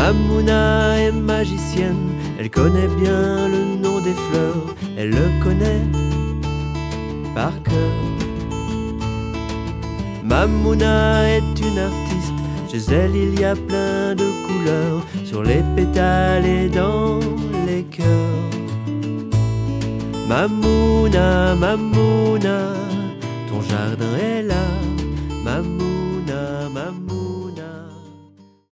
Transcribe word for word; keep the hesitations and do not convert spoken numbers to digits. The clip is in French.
Mamouna est magicienne, elle connaît bien le nom des fleurs, elle le connaît par cœur. Mamouna est une artiste, chez elle il y a plein de couleurs, sur les pétales et dans les cœurs. Mamouna, Mamouna, ton jardin est là, Mamouna.